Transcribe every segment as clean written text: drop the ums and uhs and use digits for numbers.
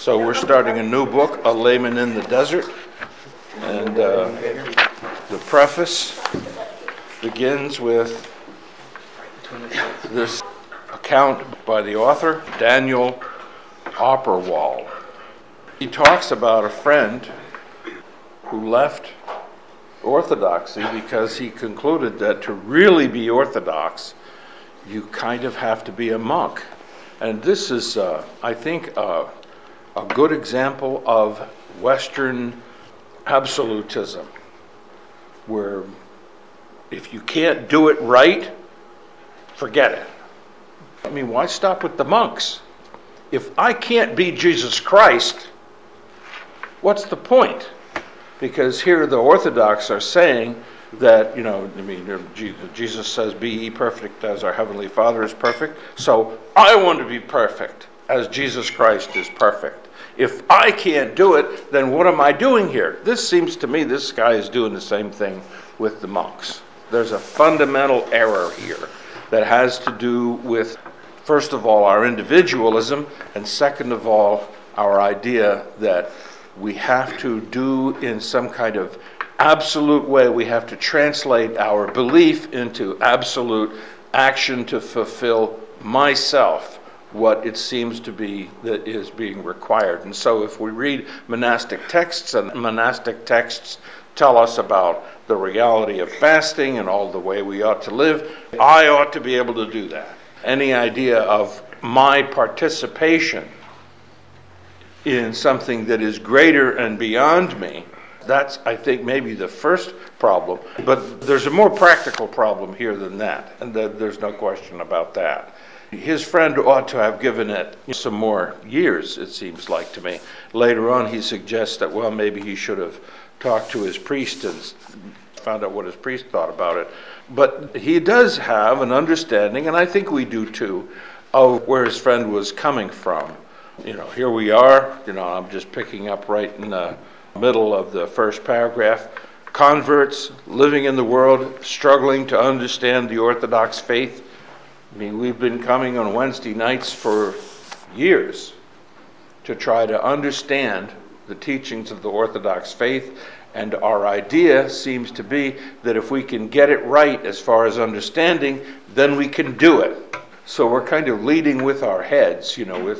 So we're starting a new book, A Layman in the Desert, and the preface begins with this account by the author, Daniel Opperwald. He talks about a friend who left Orthodoxy because he concluded that to really be Orthodox, you kind of have to be a monk. And this is, I think, a good example of Western absolutism, where if you can't do it right, forget it. I mean, why stop with the monks? If I can't be Jesus Christ, what's the point? Because here the Orthodox are saying that, Jesus says, be ye perfect as our Heavenly Father is perfect. So I want to be perfect as Jesus Christ is perfect. If I can't do it, then what am I doing here? This seems to me this guy is doing the same thing with the monks. There's a fundamental error here that has to do with, first of all, our individualism, and second of all, our idea that we have to do in some kind of absolute way, we have to translate our belief into absolute action to fulfill myself, what it seems to be that is being required. And so if we read monastic texts, and monastic texts tell us about the reality of fasting and all the way we ought to live, I ought to be able to do that. Any idea of my participation in something that is greater and beyond me, that's, I think, maybe the first problem. But there's a more practical problem here than that, and there's no question about that. His friend ought to have given it some more years, it seems like to me. Later on, he suggests that, well, maybe he should have talked to his priest and found out what his priest thought about it. But he does have an understanding, and I think we do too, of where his friend was coming from. Here we are, I'm just picking up right in the middle of the first paragraph. Converts living in the world, struggling to understand the Orthodox faith. I mean, we've been coming on Wednesday nights for years to try to understand the teachings of the Orthodox faith, and our idea seems to be that if we can get it right as far as understanding, then we can do it. So we're kind of leading with our heads,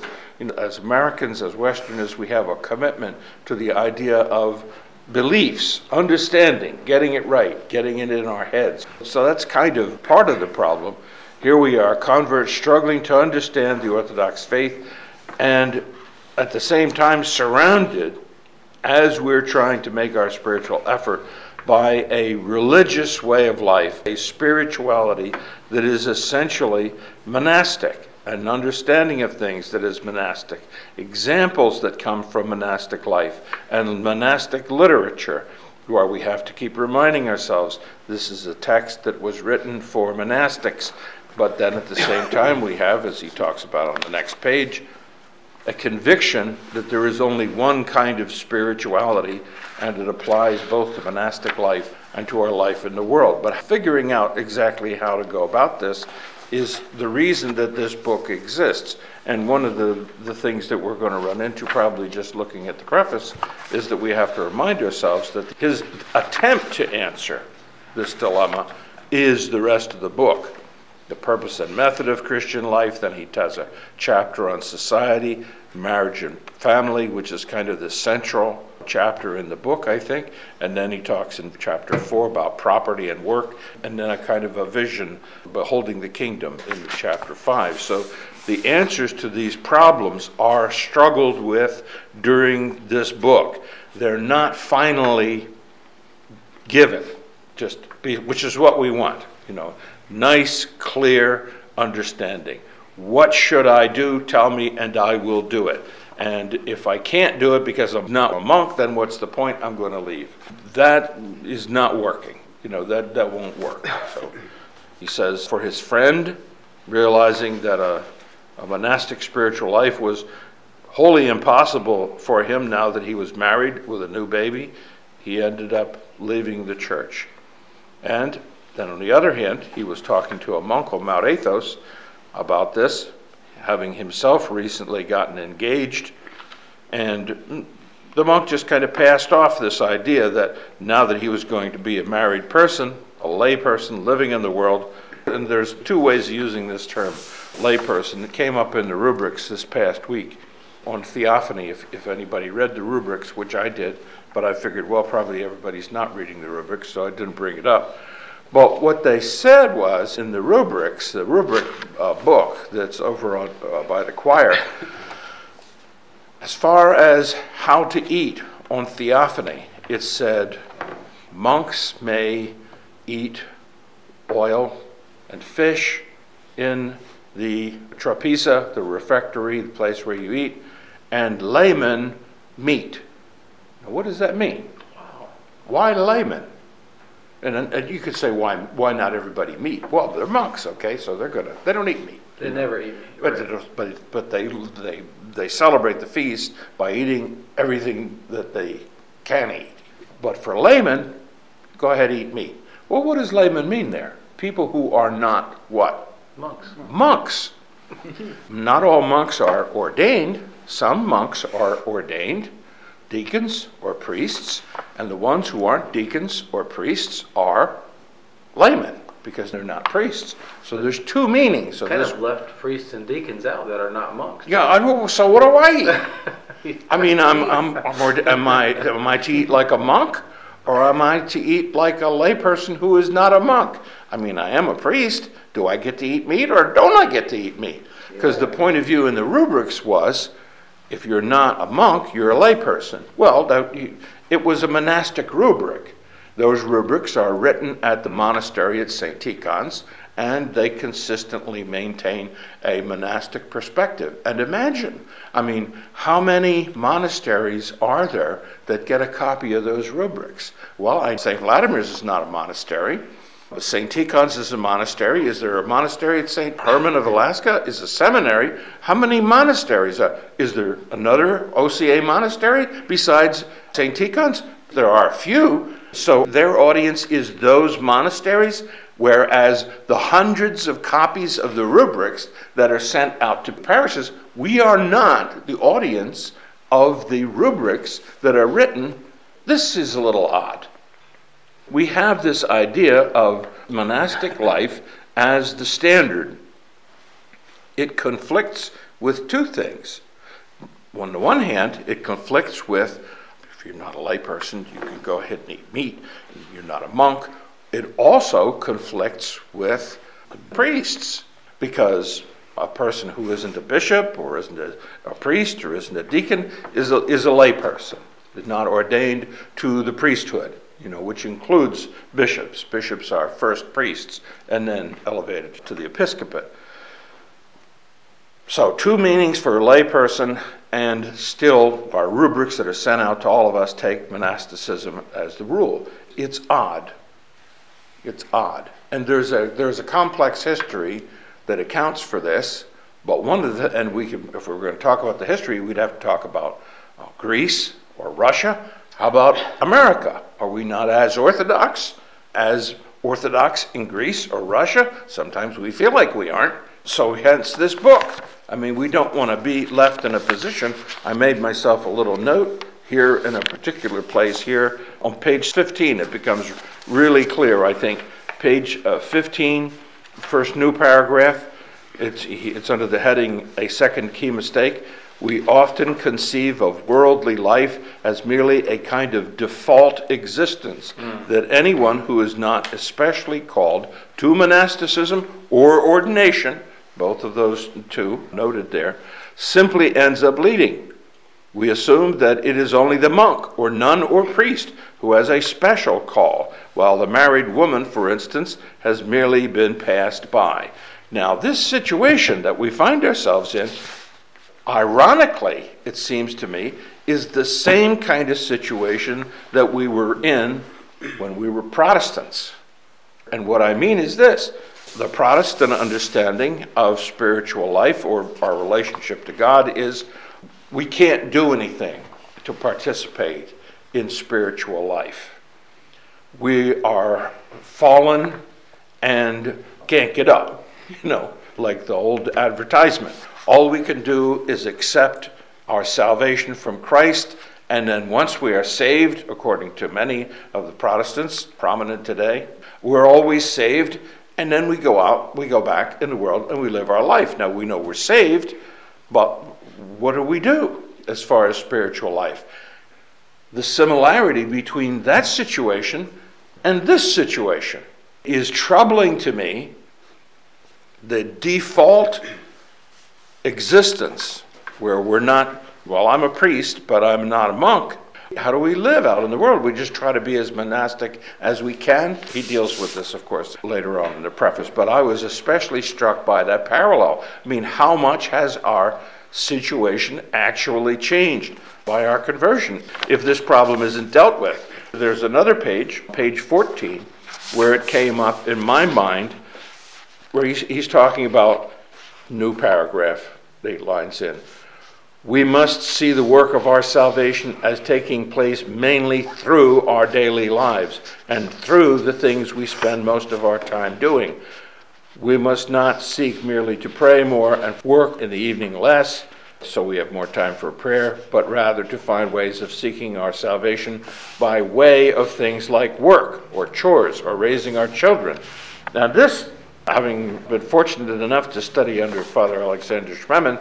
as Americans, as Westerners, we have a commitment to the idea of beliefs, understanding, getting it right, getting it in our heads. So that's kind of part of the problem. Here we are, converts struggling to understand the Orthodox faith, and at the same time surrounded, as we're trying to make our spiritual effort, by a religious way of life, a spirituality that is essentially monastic, an understanding of things that is monastic, examples that come from monastic life and monastic literature, where we have to keep reminding ourselves this is a text that was written for monastics. But then at the same time we have, as he talks about on the next page, a conviction that there is only one kind of spirituality, and it applies both to monastic life and to our life in the world. But figuring out exactly how to go about this is the reason that this book exists. And one of the things that we're going to run into, probably just looking at the preface, is that we have to remind ourselves that his attempt to answer this dilemma is the rest of the book. The purpose and method of Christian life. Then he has a chapter on society, marriage and family, which is kind of the central chapter in the book, I think. And then he talks in chapter 4 about property and work, and then a kind of a vision beholding the kingdom in chapter 5. So the answers to these problems are struggled with during this book. They're not finally given, which is what we want, nice, clear understanding. What should I do? Tell me, and I will do it. And if I can't do it because I'm not a monk, then what's the point? I'm going to leave. That is not working. That won't work. So he says, for his friend, realizing that a monastic spiritual life was wholly impossible for him now that he was married with a new baby, he ended up leaving the church. And then on the other hand, he was talking to a monk on Mount Athos about this, having himself recently gotten engaged And the monk just kind of passed off this idea that now that he was going to be a married person, a lay person living in the world, and there's two ways of using this term, lay person. It came up in the rubrics this past week on theophany, if anybody read the rubrics, which I did, but I figured, well, probably everybody's not reading the rubrics, so I didn't bring it up. But what they said was, in the rubrics, the rubric book that's over on, by the choir, as far as how to eat on theophany, it said monks may eat oil and fish in the trapeza, the refectory, the place where you eat, and laymen meat. Now, what does that mean? Why laymen? And you could say, why not everybody meat? Well, they're monks, okay, so they don't eat meat. They never eat meat. Right. But they celebrate the feast by eating everything that they can eat. But for laymen, go ahead, eat meat. Well, what does layman mean there? People who are not what? Monks. Monks. Not all monks are ordained. Some monks are ordained, deacons or priests, and the ones who aren't deacons or priests are laymen, because they're not priests. So there's two meanings. So kind of left priests and deacons out that are not monks. Yeah, so what do I eat? I mean, am I to eat like a monk, or am I to eat like a layperson who is not a monk? I mean, I am a priest. Do I get to eat meat, or don't I get to eat meat? Because the point of view in the rubrics was, if you're not a monk, you're a layperson. Well, it was a monastic rubric. Those rubrics are written at the monastery at St. Tikhon's, and they consistently maintain a monastic perspective. And imagine, I mean, how many monasteries are there that get a copy of those rubrics? Well, St. Vladimir's is not a monastery. St. Tikhon's is a monastery. Is there a monastery at St. Herman of Alaska? Is a seminary. How many monasteries are? Is there another OCA monastery besides St. Tikhon's? There are a few. So their audience is those monasteries, whereas the hundreds of copies of the rubrics that are sent out to parishes, we are not the audience of the rubrics that are written. This is a little odd. We have this idea of monastic life as the standard. It conflicts with two things. On the one hand, it conflicts with, if you're not a layperson, you can go ahead and eat meat. You're not a monk. It also conflicts with priests, because a person who isn't a bishop or isn't a priest or isn't a deacon is a layperson, is not ordained to the priesthood, which includes bishops. Bishops are first priests and then elevated to the episcopate. So two meanings for a layperson, and still our rubrics that are sent out to all of us take monasticism as the rule. It's odd. It's odd. And there's a complex history that accounts for this, but if we're going to talk about the history, we'd have to talk about Greece or Russia. How about America? Are we not as Orthodox in Greece or Russia? Sometimes we feel like we aren't. So hence this book. I mean, we don't want to be left in a position. I made myself a little note here in a particular place here. On page 15, it becomes really clear, I think. Page 15, first new paragraph. It's under the heading, A Second Key Mistake. We often conceive of worldly life as merely a kind of default existence, that anyone who is not especially called to monasticism or ordination, both of those two noted there, simply ends up leading. We assume that it is only the monk or nun or priest who has a special call, while the married woman, for instance, has merely been passed by. Now, this situation that we find ourselves in, ironically, it seems to me, is the same kind of situation that we were in when we were Protestants. And what I mean is this: the Protestant understanding of spiritual life or our relationship to God is we can't do anything to participate in spiritual life. We are fallen and can't get up, like the old advertisement. All we can do is accept our salvation from Christ, and then once we are saved, according to many of the Protestants prominent today, we're always saved, and then we go back in the world and we live our life. Now we know we're saved, but what do as far as spiritual life? The similarity between that situation and this situation is troubling to me. The default existence where we're not, well, I'm a priest, but I'm not a monk. How do we live out in the world? We just try to be as monastic as we can. He deals with this, of course, later on in the preface, but I was especially struck by that parallel. I mean, how much has our situation actually changed by our conversion if this problem isn't dealt with? There's another page 14, where it came up in my mind, where he's talking about, new paragraph, 8 lines in. We must see the work of our salvation as taking place mainly through our daily lives and through the things we spend most of our time doing. We must not seek merely to pray more and work in the evening less, so we have more time for prayer, but rather to find ways of seeking our salvation by way of things like work or chores or raising our children. Now this, having been fortunate enough to study under Father Alexander Schmemann,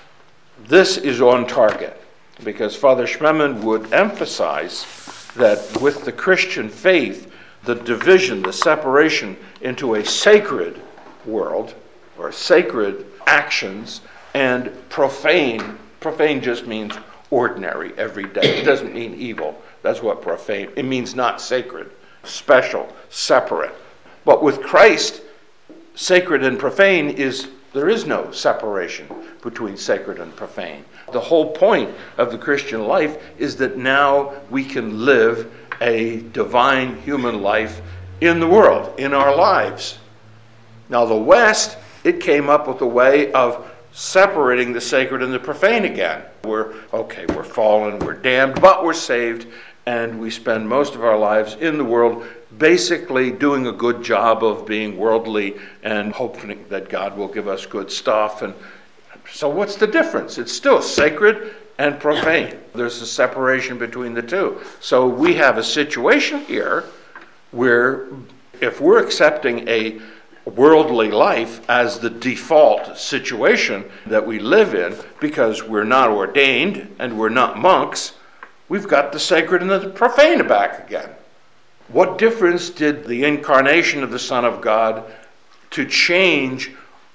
this is on target, because Father Schmemann would emphasize that with the Christian faith, the division, the separation into a sacred world, or sacred actions, and profane just means ordinary, everyday. It doesn't mean evil. That's what profane, it means not sacred, special, separate. But with Christ, sacred and profane there is no separation between sacred and profane. The whole point of the Christian life is that now we can live a divine human life in the world, in our lives. Now the West, it came up with a way of separating the sacred and the profane again. We're fallen, we're damned, but we're saved, and we spend most of our lives in the world basically doing a good job of being worldly and hoping that God will give us good stuff. And so what's the difference? It's still sacred and profane. There's a separation between the two. So we have a situation here where if we're accepting a worldly life as the default situation that we live in because we're not ordained and we're not monks, we've got the sacred and the profane back again. What difference did the incarnation of the Son of God to change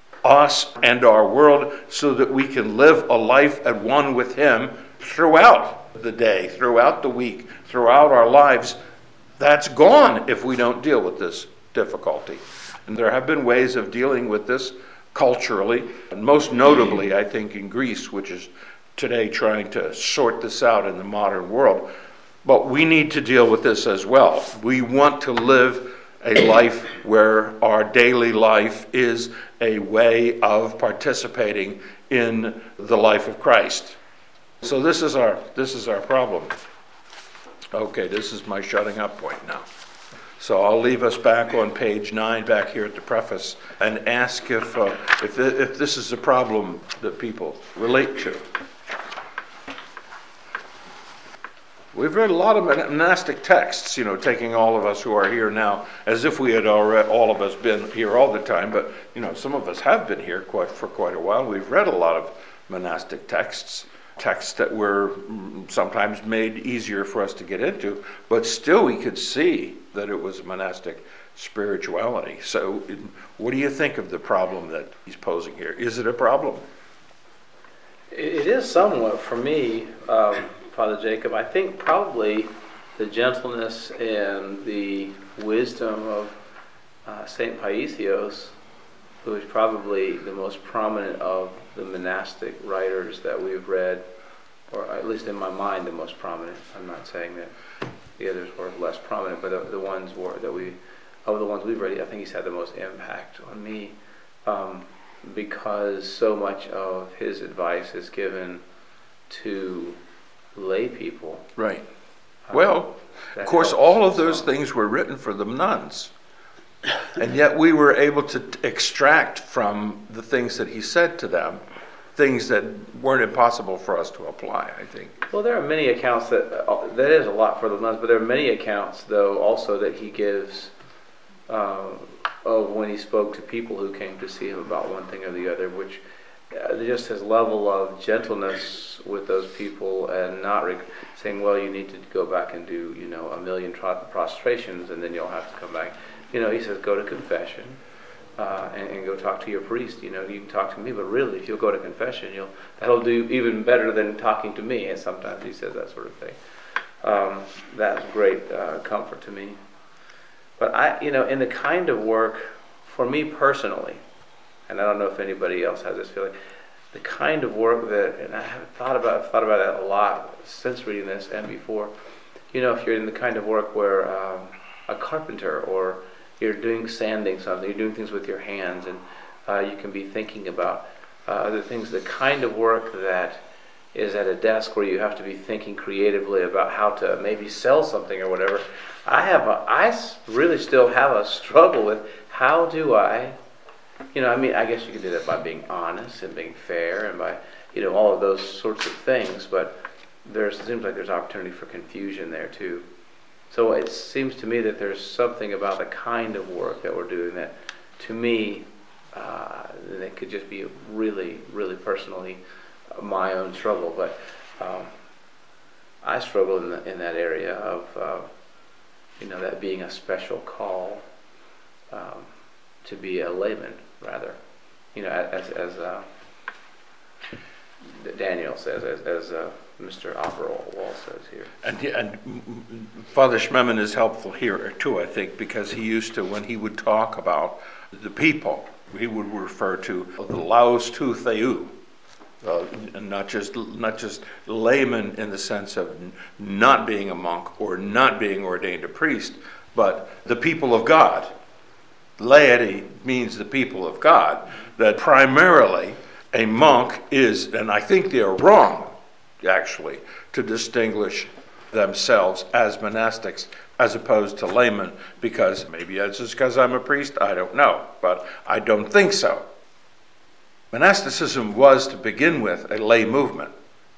us and our world so that we can live a life at one with Him throughout the day, throughout the week, throughout our lives? That's gone if we don't deal with this difficulty. And there have been ways of dealing with this culturally, and most notably, I think, in Greece, which is today trying to sort this out in the modern world. But we need to deal with this as well. We want to live a life where our daily life is a way of participating in the life of Christ. So this is our problem. Okay, this is my shutting up point now. So I'll leave us back on page 9, back here at the preface, and ask if this is a problem that people relate to. We've read a lot of monastic texts, taking all of us who are here now as if we had all of us been here all the time, but some of us have been here for quite a while. We've read a lot of monastic texts that were sometimes made easier for us to get into, but still we could see that it was monastic spirituality. So what do you think of the problem that he's posing here? Is it a problem? It is somewhat for me, Father Jacob. I think probably the gentleness and the wisdom of St. Paisios, who is probably the most prominent of the monastic writers that we've read, or at least in my mind the most prominent. I'm not saying that the others were less prominent, but the ones we've read, I think he's had the most impact on me, because so much of his advice is given to lay people. Right. Well, of course, all of those things were written for the nuns. And yet we were able to extract from the things that he said to them things that weren't impossible for us to apply, I think. Well, there are many accounts that is a lot for the nuns, but there are many accounts, though, also that he gives of when he spoke to people who came to see him about one thing or the other, which just his level of gentleness with those people, and not saying, well, you need to go back and do, 1,000,000 prostrations, and then you'll have to come back. He says, go to confession. And go talk to your priest. You can talk to me, but really, if you'll go to confession, that'll do even better than talking to me. And sometimes he says that sort of thing. That's great comfort to me. But in the kind of work, for me personally, and I don't know if anybody else has this feeling, the kind of work that, and I've thought about that a lot since reading this and before. If you're in the kind of work where a carpenter, or you're sanding something, you're doing things with your hands, and you can be thinking about other things. The kind of work that is at a desk where you have to be thinking creatively about how to maybe sell something or whatever. I really still have a struggle with how do I guess you could do that by being honest and being fair and by, all of those sorts of things, but it seems like there's opportunity for confusion there too. So it seems to me that there's something about the kind of work that we're doing that, to me, that could just be really, really personally my own struggle. But I struggle in that area of, that being a special call to be a layman, rather. As Daniel says, as Mr. Opperwall says here. And Father Schmemann is helpful here too, I think, because he used to, when he would talk about the people, he would refer to the laus tu theou, and not just layman in the sense of not being a monk or not being ordained a priest, but the people of God. Laity means the people of God, that primarily a monk is, and I think they're wrong, actually, to distinguish themselves as monastics as opposed to laymen, because maybe it's just because I'm a priest, I don't know, but I don't think so. Monasticism was, to begin with, a lay movement.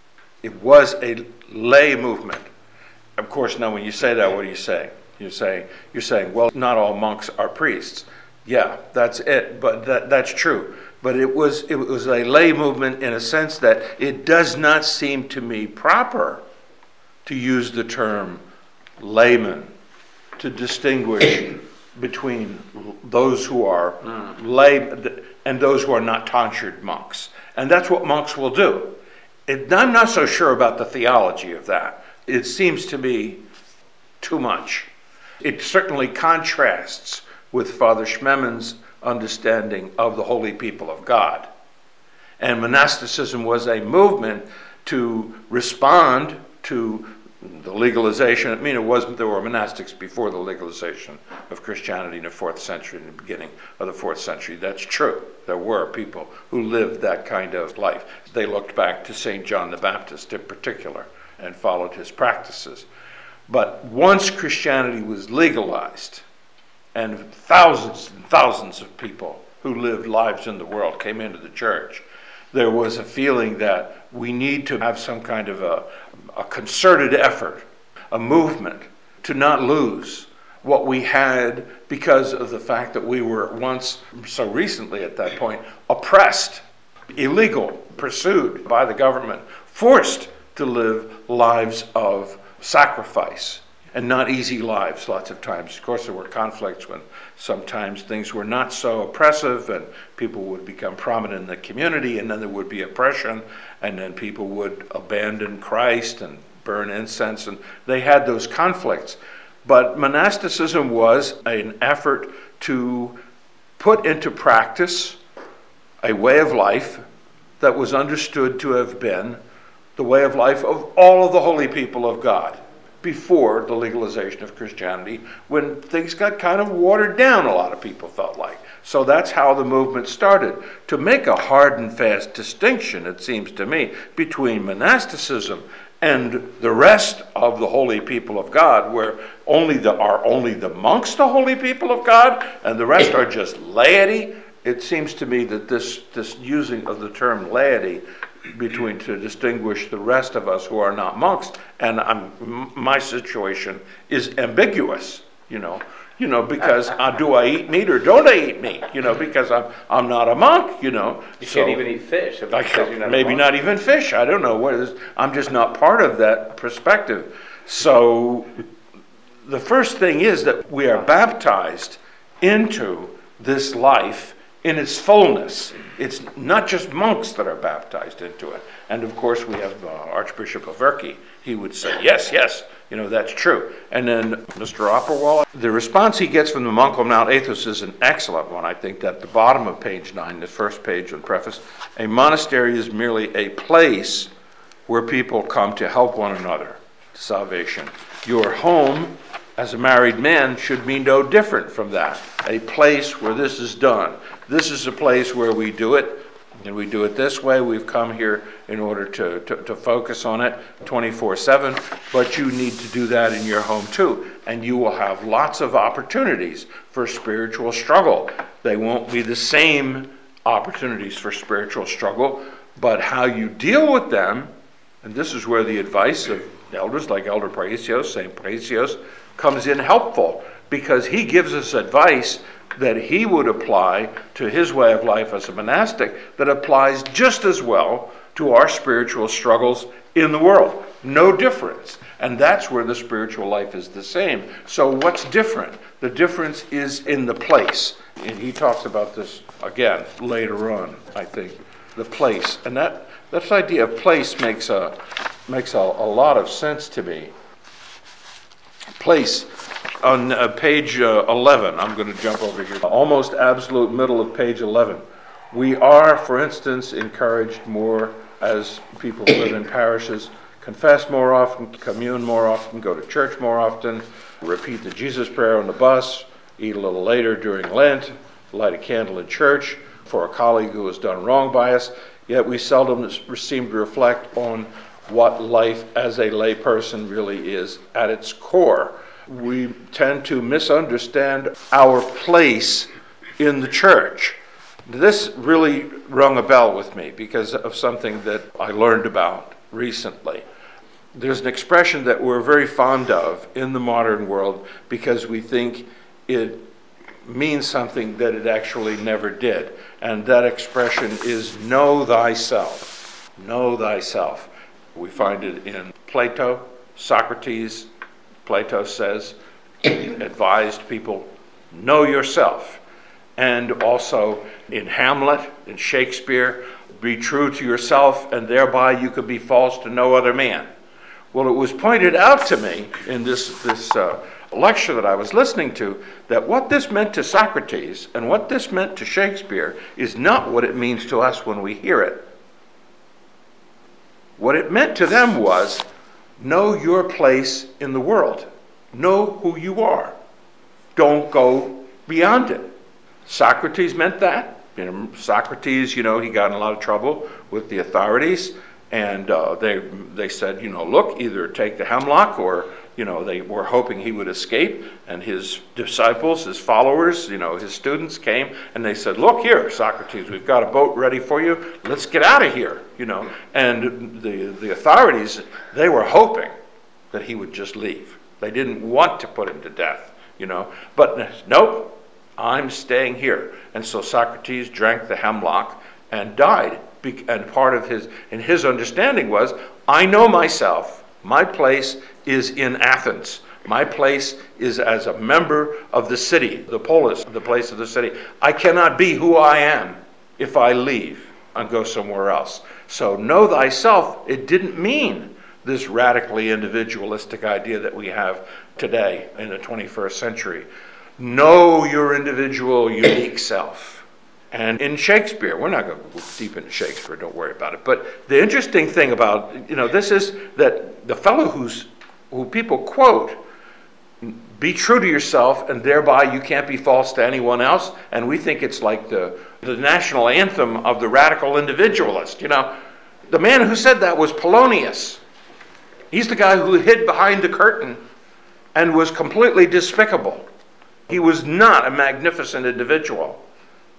It was a lay movement. Of course, now when you say that, what are you saying? You're saying, well, not all monks are priests. Yeah, that's it, but that's true. But it was a lay movement in a sense that it does not seem to me proper to use the term layman to distinguish between those who are lay and those who are not tonsured monks. And that's what monks will do. I'm not so sure about the theology of that. It seems to me too much. It certainly contrasts with Father Schmemann's understanding of the holy people of God. And monasticism was a movement to respond to the legalization. There were monastics before the legalization of Christianity in the 4th century, in the beginning of the 4th century. That's true. There were people who lived that kind of life. They looked back to St. John the Baptist in particular and followed his practices. But once Christianity was legalized, and thousands of people who lived lives in the world came into the church, there was a feeling that we need to have some kind of a concerted effort, a movement, to not lose what we had because of the fact that we were once, so recently at that point, oppressed, illegal, pursued by the government, forced to live lives of sacrifice. And not easy lives lots of times. Of course, there were conflicts when sometimes things were not so oppressive and people would become prominent in the community, and then there would be oppression, and then people would abandon Christ and burn incense, and they had those conflicts. But monasticism was an effort to put into practice a way of life that was understood to have been the way of life of all of the holy people of God before the legalization of Christianity, when things got kind of watered down, a lot of people felt like. So that's how the movement started. To make a hard and fast distinction, it seems to me, between monasticism and the rest of the holy people of God, where only the monks the holy people of God, and the rest are just laity it seems to me that this using of the term laity to distinguish the rest of us who are not monks, and my situation is ambiguous, because do I eat meat or don't I eat meat? Because I'm not a monk, You can't even eat fish. Maybe not even fish. I don't know what it is. I'm just not part of that perspective. So the first thing is that we are baptized into this life in its fullness. It's not just monks that are baptized into it. And of course we have Archbishop Averki. He would say, yes, that's true. And then Mr. Opperwall, the response he gets from the monk on Mount Athos is an excellent one. I think that at the bottom of page 9, the first page of the preface, a monastery is merely a place where people come to help one another. Salvation. Your home as a married man should be no different from that. A place where this is done. This is a place where we do it, and we do it this way. We've come here in order to focus on it 24/7, but you need to do that in your home too. And you will have lots of opportunities for spiritual struggle. They won't be the same opportunities for spiritual struggle, but how you deal with them, and this is where the advice of elders like Elder Paisios, St. Paisios, comes in helpful, because he gives us advice that he would apply to his way of life as a monastic that applies just as well to our spiritual struggles in the world. No difference. And that's where the spiritual life is the same. So what's different? The difference is in the place. And he talks about this again later on, I think. The place. And this idea of place makes a lot of sense to me. Place. On page 11, I'm going to jump over here, almost absolute middle of page 11. We are, for instance, encouraged more as people who live in parishes, confess more often, commune more often, go to church more often, repeat the Jesus prayer on the bus, eat a little later during Lent, light a candle in church for a colleague who has done wrong by us, yet we seldom seem to reflect on what life as a lay person really is at its core. We tend to misunderstand our place in the church. This really rung a bell with me because of something that I learned about recently. There's an expression that we're very fond of in the modern world because we think it means something that it actually never did. And that expression is know thyself. Know thyself. We find it in Plato, Socrates. Plato says, advised people, know yourself. And also in Hamlet, in Shakespeare, be true to yourself, and thereby you could be false to no other man. Well, it was pointed out to me in this lecture that I was listening to that what this meant to Socrates and what this meant to Shakespeare is not what it means to us when we hear it. What it meant to them was, know your place in the world. Know who you are. Don't go beyond it. Socrates meant that. Socrates, he got in a lot of trouble with the authorities, and they said, look, either take the hemlock or, they were hoping he would escape, and his disciples, his followers, his students came, and they said, look here, Socrates, we've got a boat ready for you, let's get out of here, And the authorities, they were hoping that he would just leave. They didn't want to put him to death, But nope, I'm staying here. And so Socrates drank the hemlock and died. And part of his understanding was, I know myself. My place is in Athens. My place is as a member of the city, the polis, the place of the city. I cannot be who I am if I leave and go somewhere else. So know thyself, it didn't mean this radically individualistic idea that we have today in the 21st century. Know your individual, unique self. And in Shakespeare, we're not going to go deep into Shakespeare, don't worry about it. But the interesting thing about, this is that the fellow who people quote, be true to yourself and thereby you can't be false to anyone else. And we think it's like the national anthem of the radical individualist. The man who said that was Polonius. He's the guy who hid behind the curtain and was completely despicable. He was not a magnificent individual.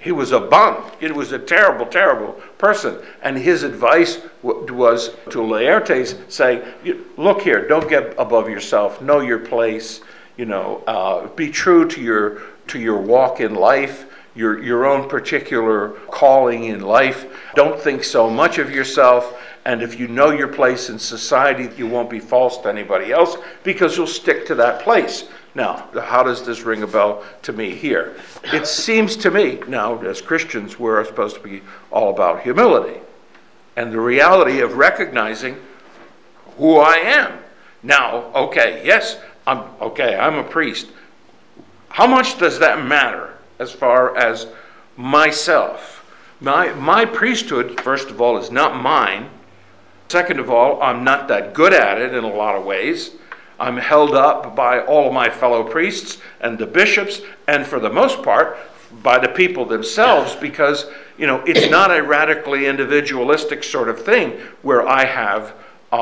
He was a bum. It was a terrible, terrible person. And his advice was to Laertes, say, look here, don't get above yourself. Know your place. Be true to your walk in life, your own particular calling in life. Don't think so much of yourself. And if you know your place in society, you won't be false to anybody else because you'll stick to that place. Now, how does this ring a bell to me here? It seems to me, now, as Christians, we're supposed to be all about humility and the reality of recognizing who I am. Now, okay, yes, I'm a priest. How much does that matter as far as myself? My priesthood, first of all, is not mine. Second of all, I'm not that good at it in a lot of ways. I'm held up by all of my fellow priests and the bishops, and for the most part, by the people themselves, because, it's not a radically individualistic sort of thing where I have,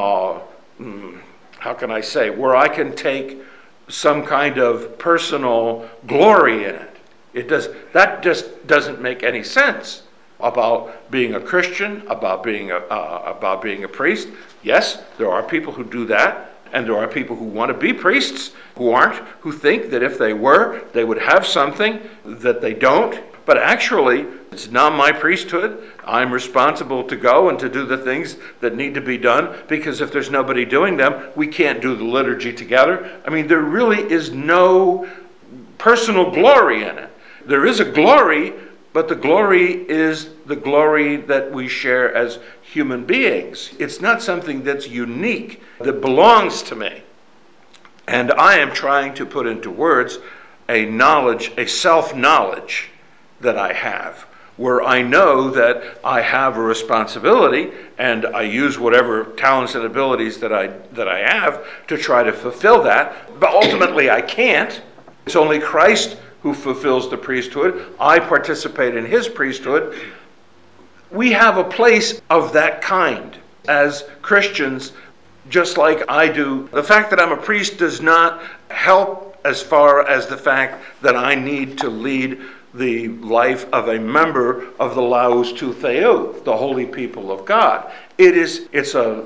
where I can take some kind of personal glory in it. That just doesn't make any sense about being a Christian, about being a priest. Yes, there are people who do that. And there are people who want to be priests, who aren't, who think that if they were, they would have something that they don't. But actually, it's not my priesthood. I'm responsible to go and to do the things that need to be done, because if there's nobody doing them, we can't do the liturgy together. I mean, there really is no personal glory in it. There is a glory, but the glory is the glory that we share as human beings. It's not something that's unique, that belongs to me. And I am trying to put into words a self-knowledge that I have, where I know that I have a responsibility, and I use whatever talents and abilities that I have to try to fulfill that. But ultimately I can't. It's only Christ who fulfills the priesthood. I participate in his priesthood. We have a place of that kind as Christians, just like I do. The fact that I'm a priest does not help as far as the fact that I need to lead the life of a member of the Laus tu Theou, the holy people of God. It's a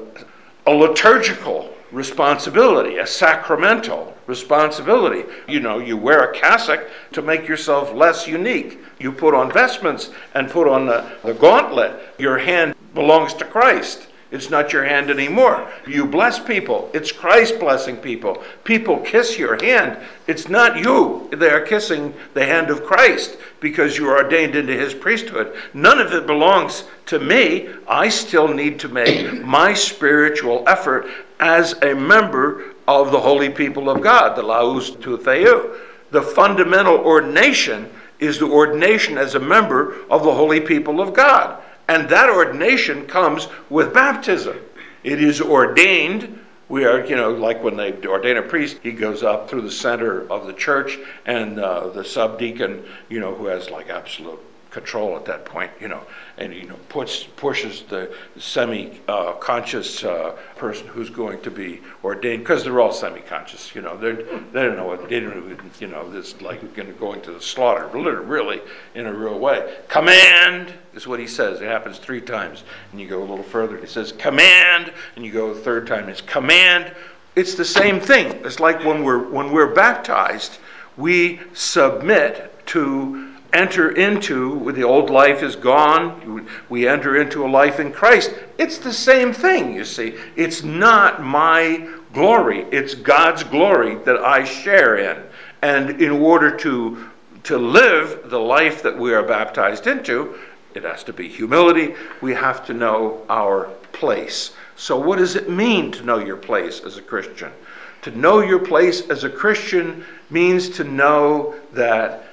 liturgical responsibility, a sacramental responsibility. You wear a cassock to make yourself less unique. You put on vestments and put on the gauntlet. Your hand belongs to Christ. It's not your hand anymore. You bless people. It's Christ blessing people. People kiss your hand. It's not you. They are kissing the hand of Christ because you are ordained into his priesthood. None of it belongs to me. I still need to make my spiritual effort as a member of the holy people of God, the Laus tu Theou. The fundamental ordination is the ordination as a member of the holy people of God. And that ordination comes with baptism. It is ordained. We are, like when they ordain a priest, he goes up through the center of the church, and the subdeacon, who has like absolute control at that point, and pushes the semi-conscious person who's going to be ordained, because they're all semi-conscious. They don't know what they don't. This like going to go into the slaughter, really in a real way. Command is what he says. It happens 3 times, and you go a little further. He says command, and you go the 3rd time. It's command. It's the same thing. It's like when we're baptized, we submit to enter into, when the old life is gone, we enter into a life in Christ. It's the same thing, you see. It's not my glory. It's God's glory that I share in. And in order to live the life that we are baptized into, it has to be humility. We have to know our place. So what does it mean to know your place as a Christian? To know your place as a Christian means to know that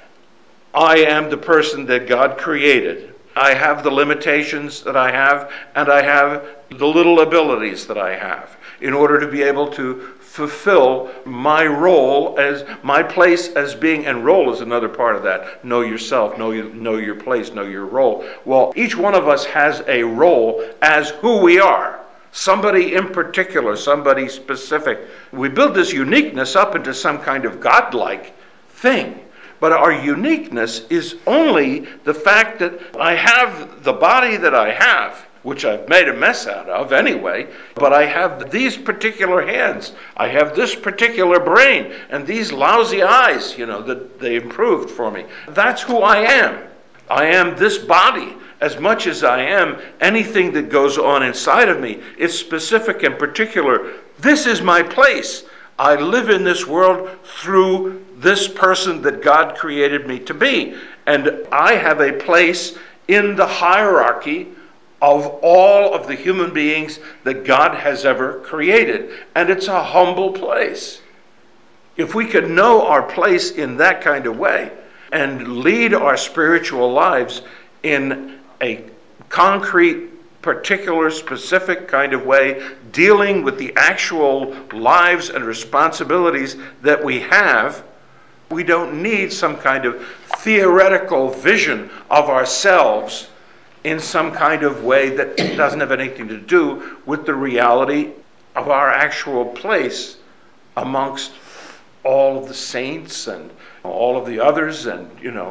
I am the person that God created. I have the limitations that I have, and I have the little abilities that I have in order to be able to fulfill my role as my place as being, and role is another part of that. Know yourself, know your place, know your role. Well, each one of us has a role as who we are. Somebody in particular, somebody specific. We build this uniqueness up into some kind of godlike thing. But our uniqueness is only the fact that I have the body that I have, which I've made a mess out of anyway, but I have these particular hands, I have this particular brain, and these lousy eyes, that they improved for me. That's who I am. I am this body as much as I am anything that goes on inside of me. It's specific and particular. This is my place. I live in this world through this person that God created me to be. And I have a place in the hierarchy of all of the human beings that God has ever created. And it's a humble place. If we could know our place in that kind of way and lead our spiritual lives in a concrete, particular, specific kind of way, dealing with the actual lives and responsibilities that we have, we don't need some kind of theoretical vision of ourselves in some kind of way that doesn't have anything to do with the reality of our actual place amongst all of the saints and all of the others, and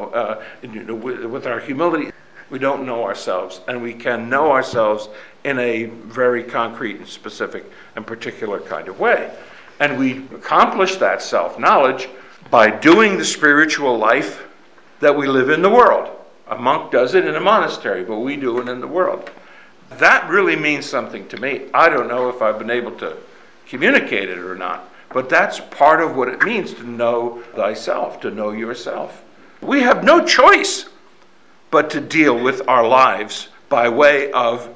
with our humility. We don't know ourselves, and we can know ourselves in a very concrete and specific and particular kind of way. And we accomplish that self-knowledge by doing the spiritual life that we live in the world. A monk does it in a monastery, but we do it in the world. That really means something to me. I don't know if I've been able to communicate it or not, but that's part of what it means to know thyself, to know yourself. We have no choice but to deal with our lives by way of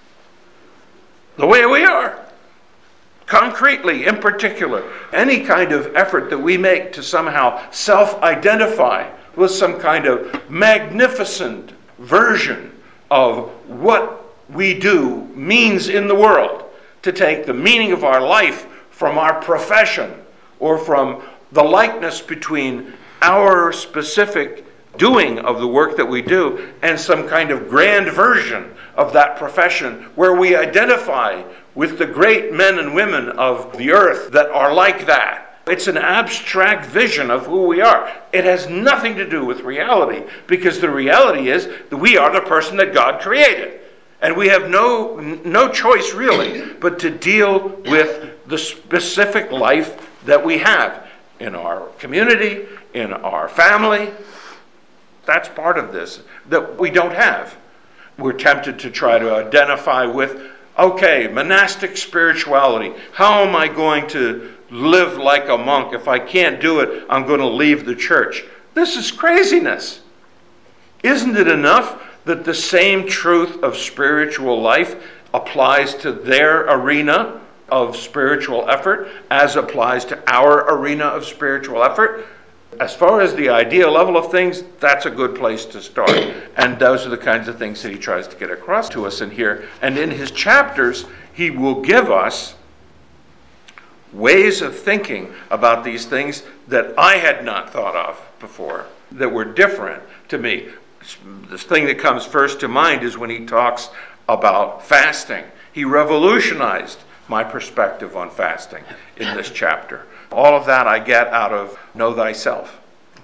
the way we are. Concretely, in particular, any kind of effort that we make to somehow self-identify with some kind of magnificent version of what we do means in the world, to take the meaning of our life from our profession or from the likeness between our specific doing of the work that we do and some kind of grand version of that profession where we identify with the great men and women of the earth that are like that. It's an abstract vision of who we are. It has nothing to do with reality, because the reality is that we are the person that God created. And we have no choice really but to deal with the specific life that we have in our community, in our family. That's part of this that we don't have. We're tempted to try to identify with, okay, monastic spirituality. How am I going to live like a monk? If I can't do it, I'm going to leave the church. This is craziness. Isn't it enough that the same truth of spiritual life applies to their arena of spiritual effort as applies to our arena of spiritual effort? As far as the ideal level of things, that's a good place to start. And those are the kinds of things that he tries to get across to us in here. And in his chapters, he will give us ways of thinking about these things that I had not thought of before, that were different to me. The thing that comes first to mind is when he talks about fasting. He revolutionized my perspective on fasting in this chapter. All of that I get out of Know Thyself.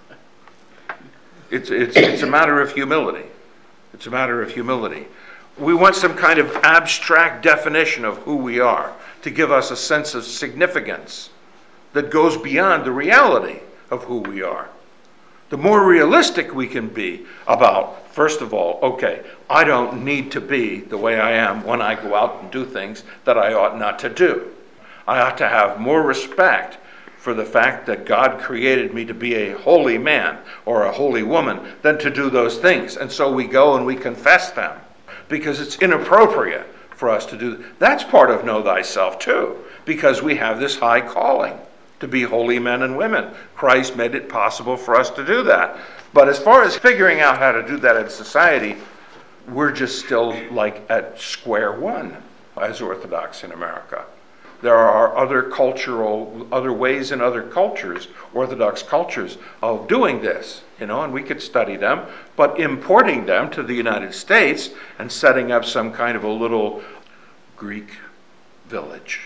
It's a matter of humility. It's a matter of humility. We want some kind of abstract definition of who we are to give us a sense of significance that goes beyond the reality of who we are. The more realistic we can be about, first of all, okay, I don't need to be the way I am when I go out and do things that I ought not to do. I ought to have more respect for the fact that God created me to be a holy man or a holy woman than to do those things. And so we go and we confess them because it's inappropriate for us to do. That's part of Know Thyself too, because we have this high calling to be holy men and women. Christ made it possible for us to do that. But as far as figuring out how to do that in society, we're just still like at square one as Orthodox in America. There are other ways in other cultures, Orthodox cultures, of doing this, and we could study them, but importing them to the United States and setting up some kind of a little Greek village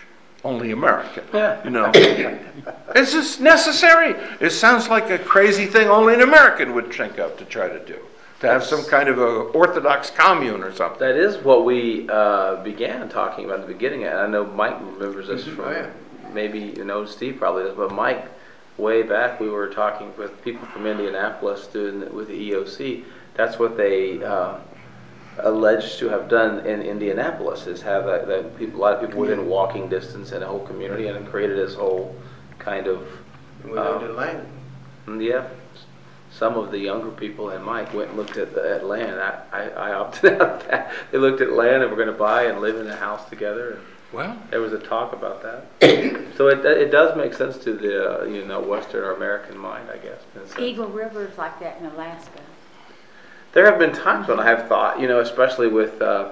only American. Yeah. You know, is this necessary? It sounds like a crazy thing only an American would think of to try to do. To have some kind of a Orthodox commune or something. That is what we began talking about at the beginning. And I know Mike remembers this from, maybe, you know, Steve probably does, but Mike, way back, we were talking with people from Indianapolis doing with the EOC. That's what they alleged to have done in Indianapolis, is have that people, a lot of people within walking distance in a whole community, and it created this whole kind of... Within the land. Yeah. Some of the younger people and Mike went and looked at land. I opted out of that. They looked at land and were going to buy and live in a house together. And well, there was a talk about that. So it does make sense to the Western American mind, I guess. Eagle River is like that in Alaska. There have been times when I have thought, especially with the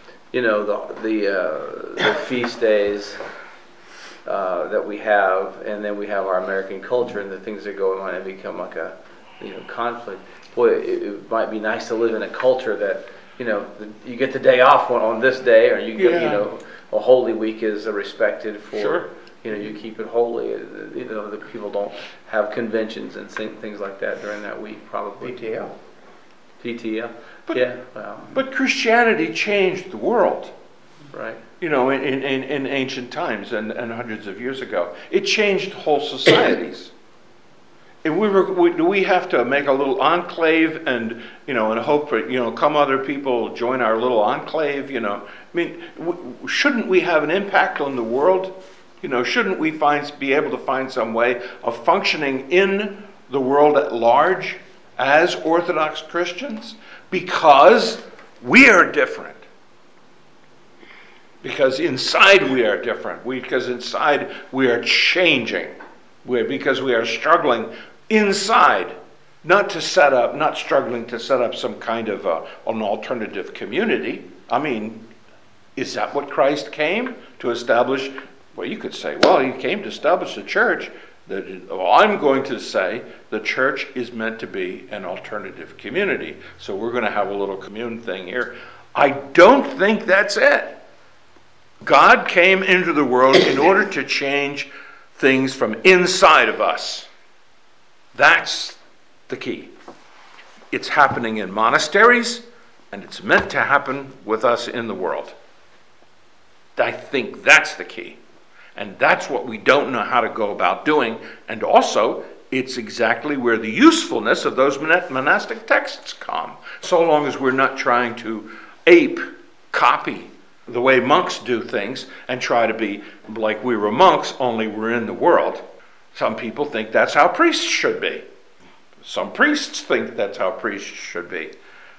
feast days that we have, and then we have our American culture and the things that go on and become like a conflict. Boy, it might be nice to live in a culture that, you get the day off on this day, or you get, a Holy Week is respected for, sure. You keep it holy. The people don't have conventions and things like that during that week, probably. PTL. But, yeah. Well, but Christianity changed the world. right. In ancient times and hundreds of years ago. It changed whole societies. And we have to make a little enclave and hope for, come other people join our little enclave, I mean, shouldn't we have an impact on the world? Shouldn't we be able to find some way of functioning in the world at large as Orthodox Christians? Because we are different. Because inside we are different. Because inside we are changing. Because we are struggling inside, not struggling to set up some kind of an alternative community. I mean, is that what Christ came to establish? Well, you could say, well, he came to establish the church. I'm going to say the church is meant to be an alternative community. So we're going to have a little commune thing here. I don't think that's it. God came into the world in order to change things from inside of us. That's the key. It's happening in monasteries, and it's meant to happen with us in the world. I think that's the key. And that's what we don't know how to go about doing. And also, it's exactly where the usefulness of those monastic texts come. So long as we're not trying to copy the way monks do things and try to be like we were monks, only we're in the world. Some people think that's how priests should be. Some priests think that's how priests should be.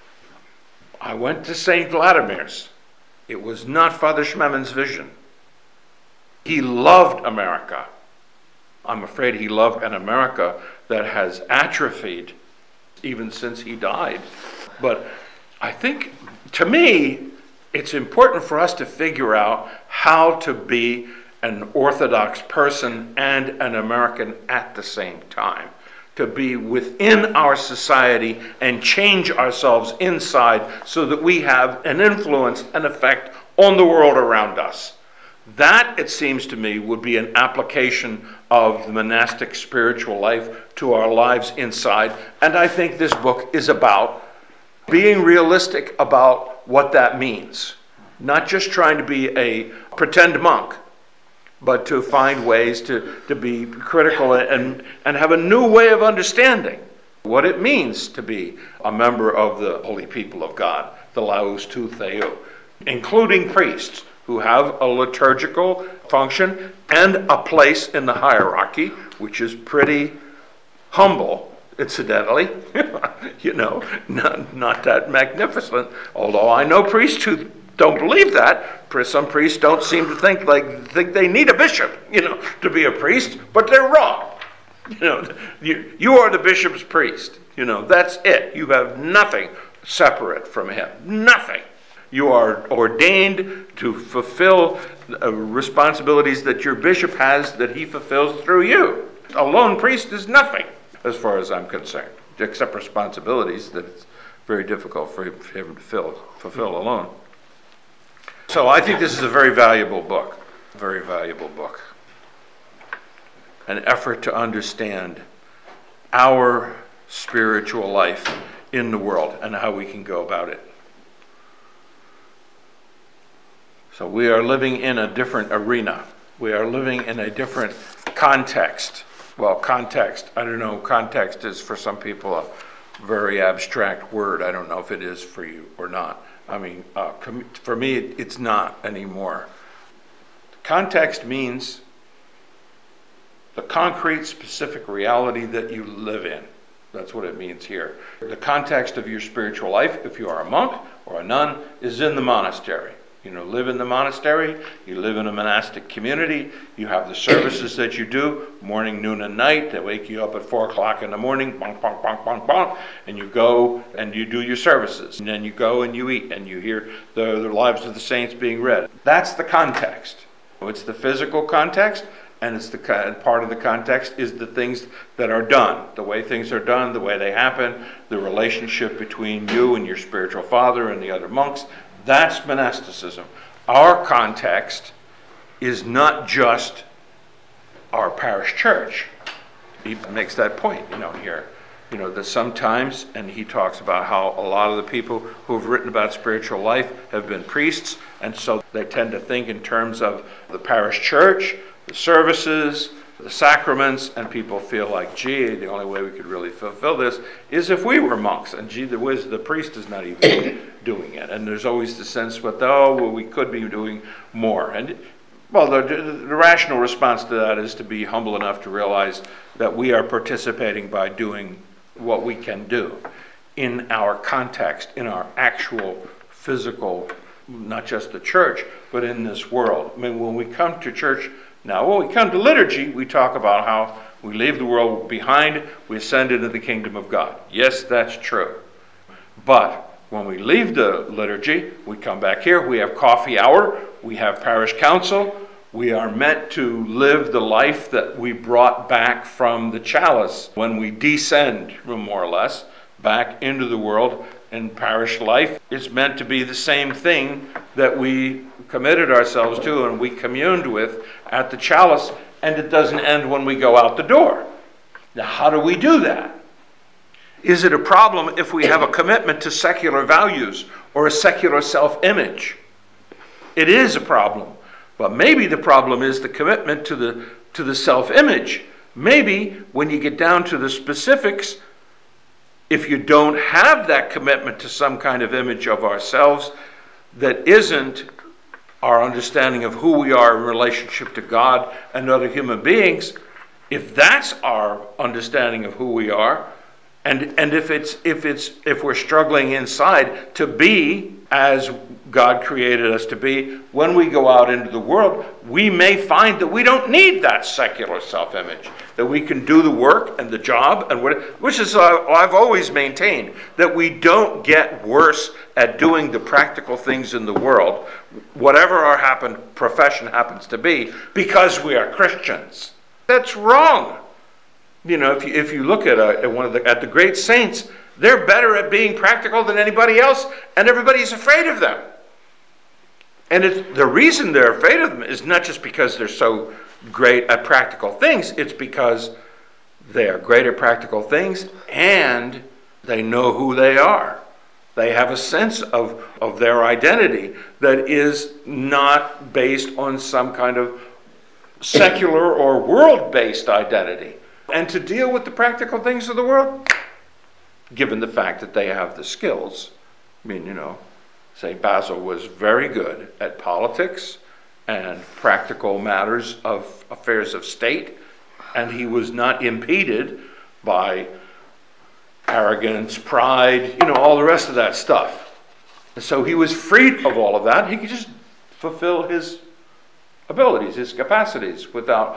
I went to St. Vladimir's. It was not Father Schmemann's vision. He loved America. I'm afraid he loved an America that has atrophied even since he died. But I think, to me, it's important for us to figure out how to be an Orthodox person and an American at the same time. To be within our society and change ourselves inside so that we have an influence, an effect on the world around us. That, it seems to me, would be an application of the monastic spiritual life to our lives inside. And I think this book is about being realistic about what that means. Not just trying to be a pretend monk, but to find ways to be critical and have a new way of understanding what it means to be a member of the holy people of God, the Laus Tu Theou, including priests who have a liturgical function and a place in the hierarchy, which is pretty humble, incidentally, not that magnificent, although I know priests who don't believe that. Some priests don't seem to think they need a bishop, to be a priest, but they're wrong. You are the bishop's priest. That's it. You have nothing separate from him. Nothing. You are ordained to fulfill responsibilities that your bishop has that he fulfills through you. A lone priest is nothing, as far as I'm concerned, except responsibilities that it's very difficult for him to fulfill alone. So I think this is a very valuable book. very valuable book. An effort to understand our spiritual life in the world and how we can go about it. So we are living in a different arena. We are living in a different context. Well, context, I don't know, context is for some people a very abstract word. I don't know if it is for you or not. I mean, for me, it's not anymore. Context means the concrete, specific reality that you live in. That's what it means here. The context of your spiritual life, if you are a monk or a nun, is in the monastery. You live in the monastery, you live in a monastic community, you have the services that you do, morning, noon, and night. They wake you up at 4 o'clock in the morning, bonk, bonk, bonk, bonk, bonk, and you go and you do your services. And then you go and you eat, and you hear the lives of the saints being read. That's the context. It's the physical context, and it's part of the context is the things that are done, the way things are done, the way they happen, the relationship between you and your spiritual father and the other monks. That's monasticism. Our context is not just our parish church. He makes that point, here. That sometimes, and he talks about how a lot of the people who have written about spiritual life have been priests, and so they tend to think in terms of the parish church, the services, the sacraments, and people feel like, gee, the only way we could really fulfill this is if we were monks, and gee, the priest is not even doing it. And there's always the sense we could be doing more. And well, the rational response to that is to be humble enough to realize that we are participating by doing what we can do in our context, in our actual physical, not just the church, but in this world. I mean, when we come to church now, when we come to liturgy, we talk about how we leave the world behind, we ascend into the kingdom of God. Yes, that's true. But when we leave the liturgy, we come back here, we have coffee hour, we have parish council, we are meant to live the life that we brought back from the chalice when we descend, more or less, back into the world. In parish life, it's meant to be the same thing that we committed ourselves to and we communed with at the chalice, and it doesn't end when we go out the door. Now, how do we do that? Is it a problem if we have a commitment to secular values or a secular self-image? It is a problem, but maybe the problem is the commitment to the self-image. Maybe when you get down to the specifics, if you don't have that commitment to some kind of image of ourselves that isn't our understanding of who we are in relationship to God and other human beings, if that's our understanding of who we are, and if we're struggling inside to be as God created us to be, when we go out into the world, we may find that we don't need that secular self-image, that we can do the work and the job, which is I've always maintained, that we don't get worse at doing the practical things in the world, whatever our profession happens to be, because we are Christians. That's wrong. If you look at the great saints, they're better at being practical than anybody else, and everybody's afraid of them. And the reason they're afraid of them is not just because they're so great at practical things, it's because they are great at practical things and they know who they are. They have a sense of their identity that is not based on some kind of secular or world-based identity. And to deal with the practical things of the world, given the fact that they have the skills, St. Basil was very good at politics and practical matters of affairs of state, and he was not impeded by arrogance, pride, all the rest of that stuff. And so he was freed of all of that. He could just fulfill his abilities, his capacities, without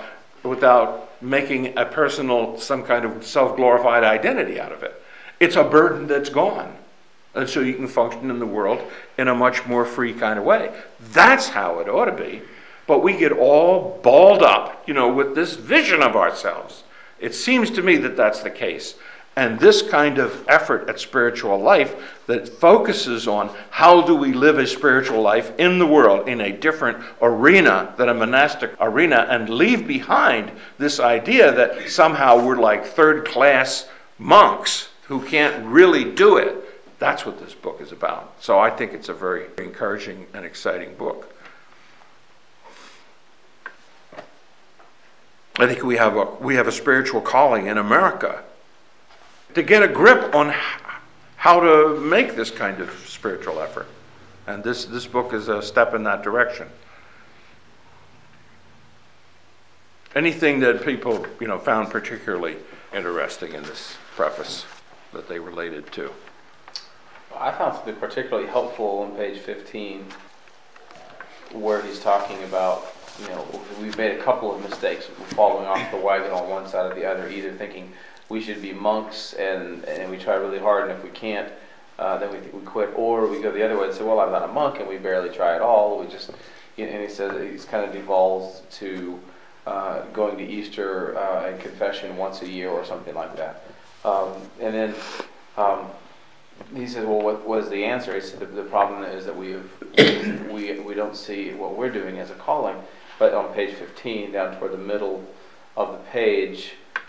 making a personal, some kind of self-glorified identity out of it. It's a burden that's gone. And so you can function in the world in a much more free kind of way. That's how it ought to be. But we get all balled up, with this vision of ourselves. It seems to me that that's the case. And this kind of effort at spiritual life that focuses on how do we live a spiritual life in the world in a different arena than a monastic arena, and leave behind this idea that somehow we're like third-class monks who can't really do it. That's what this book is about. So I think it's a very encouraging and exciting book. I think we have a spiritual calling in America to get a grip on how to make this kind of spiritual effort. And this book is a step in that direction. Anything that people, found particularly interesting in this preface that they related to? I found something particularly helpful on page 15, where he's talking about, we've made a couple of mistakes falling off the wagon on one side or the other, either thinking we should be monks and we try really hard, and if we can't, then we quit, or we go the other way and say, well, I'm not a monk, and we barely try at all. We just, and he says he's kind of devolves to going to Easter and confession once a year or something like that. And then he says, well, what is the answer? He said the problem is that we don't see what we're doing as a calling. But on page 15, down toward the middle of the page,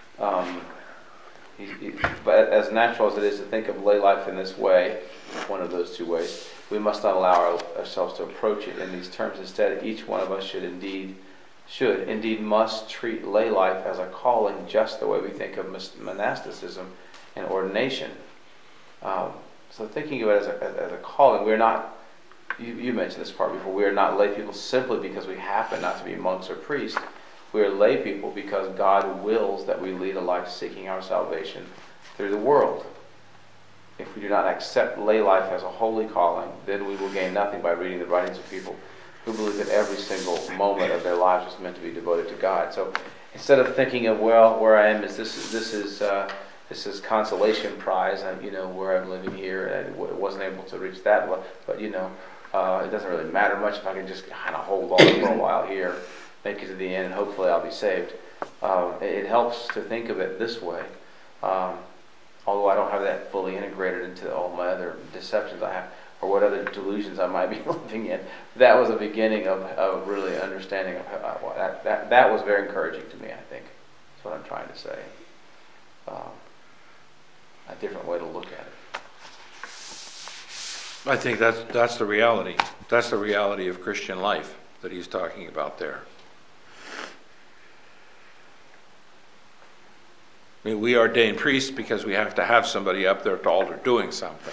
but as natural as it is to think of lay life in this way, one of those two ways, we must not allow ourselves to approach it in these terms. Instead, each one of us should indeed must treat lay life as a calling, just the way we think of monasticism and ordination. So thinking of it as a calling, we're not, you mentioned this part before, we are not lay people simply because we happen not to be monks or priests. We are lay people because God wills that we lead a life seeking our salvation through the world. If we do not accept lay life as a holy calling, then we will gain nothing by reading the writings of people who believe that every single moment of their lives is meant to be devoted to God. So instead of thinking of, well, where I am is this is consolation prize, and where I'm living here, and I wasn't able to reach that, but it doesn't really matter much if I can just kind of hold on for a while here, make it to the end, and hopefully I'll be saved. It helps to think of it this way, although I don't have that fully integrated into all my other deceptions I have, or what other delusions I might be living in. That was a beginning of really understanding of that was very encouraging to me, I think. That's what I'm trying to say. A different way to look at it. I think that's the reality. That's the reality of Christian life that he's talking about there. I mean, we ordain priests because we have to have somebody up there at the altar doing something.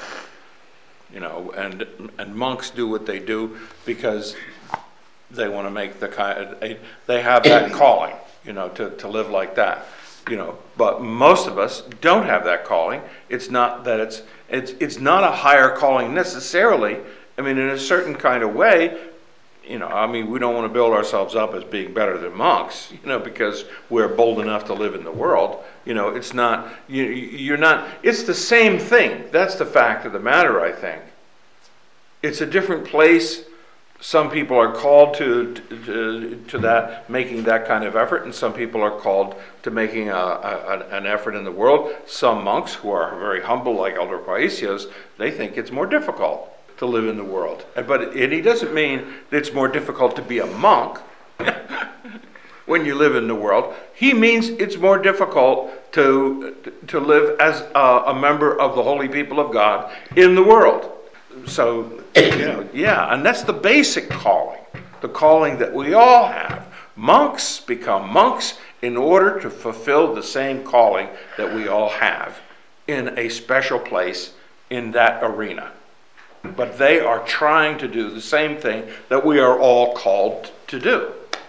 And monks do what they do because they want to make they have that calling, to live like that. But most of us don't have that calling. It's not that it's not a higher calling necessarily. I mean, in a certain kind of way, we don't want to build ourselves up as being better than monks, because we're bold enough to live in the world. It's not, you're not, it's the same thing. That's the fact of the matter, I think. It's a different place. Some people are called to that, making that kind of effort, and some people are called to making an effort in the world. Some monks who are very humble, like Elder Paisios, they think it's more difficult to live in the world. And he doesn't mean that it's more difficult to be a monk when you live in the world. He means it's more difficult to live as a member of the holy people of God in the world. So, and that's the basic calling, the calling that we all have. Monks become monks in order to fulfill the same calling that we all have in a special place in that arena. But they are trying to do the same thing that we are all called to do.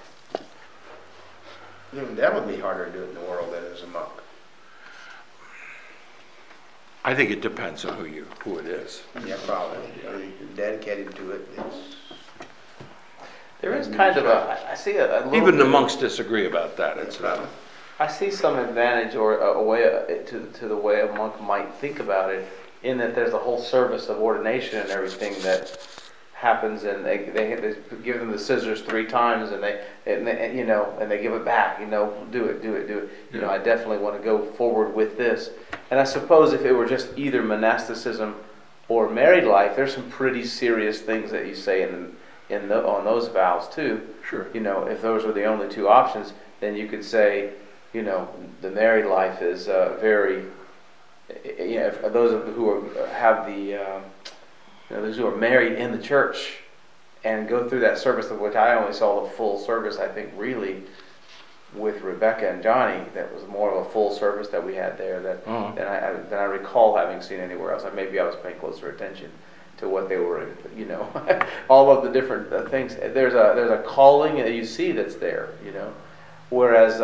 That would be harder to do in the world than as a monk. I think it depends on who it is. Yeah, probably. Dedicated to it. There is kind of I see a little even the monks disagree about that. It's not. I see some advantage or a way to the way a monk might think about it, in that there's a whole service of ordination and everything that happens, and they give them the scissors 3 times, and they give it back. Do it. Yeah. I definitely want to go forward with this, And I suppose if it were just either monasticism or married life, there's some pretty serious things that you say on those vows too. Sure. You know, if those were the only two options, then you could say, you know, the married life is very. You know, if those who have the, you know, those who are married in the church and go through that service, of which I only saw the full service, I think, really with Rebecca and Johnny. That was more of a full service that we had there than I recall having seen anywhere else. Maybe I was paying closer attention to what they were, you know, all of the different things. There's a calling that you see that's there, you know, whereas.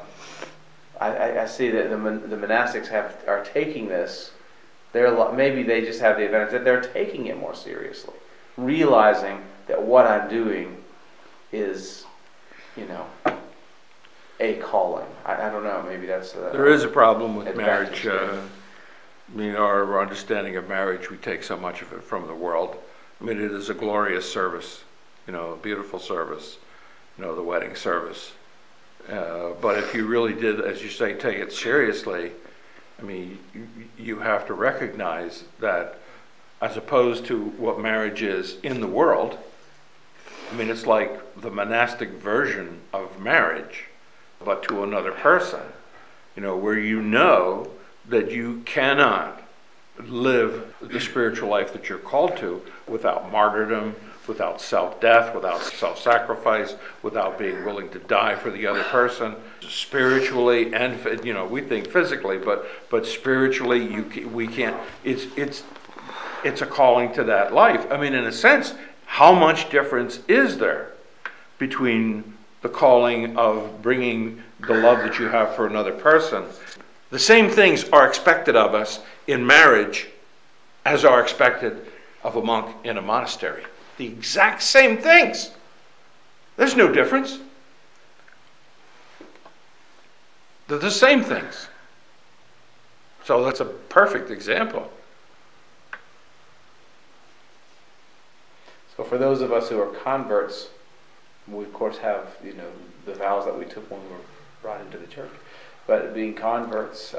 I see that the monastics are taking this. Maybe they just have the advantage that they're taking it more seriously, realizing that what I'm doing is, you know, a calling. I don't know. Maybe that's there is a problem with advantage, marriage. I mean, our understanding of marriage, we take so much of it from the world. I mean, it is a glorious service, you know, a beautiful service, you know, the wedding service. But if you really did, as you say, take it seriously, I mean, you have to recognize that as opposed to what marriage is in the world, I mean, it's like the monastic version of marriage, but to another person, you know, where you know that you cannot live the spiritual life that you're called to without martyrdom, without self-death, without self-sacrifice, without being willing to die for the other person, spiritually and, you know, we think physically, but spiritually we can't. It's a calling to that life. I mean, in a sense, how much difference is there between the calling of bringing the love that you have for another person? The same things are expected of us in marriage as are expected of a monk in a monastery. The exact same things. There's no difference. They're the same things. So that's a perfect example. So for those of us who are converts, we of course have, you know, the vows that we took when we were brought into the church. But being converts,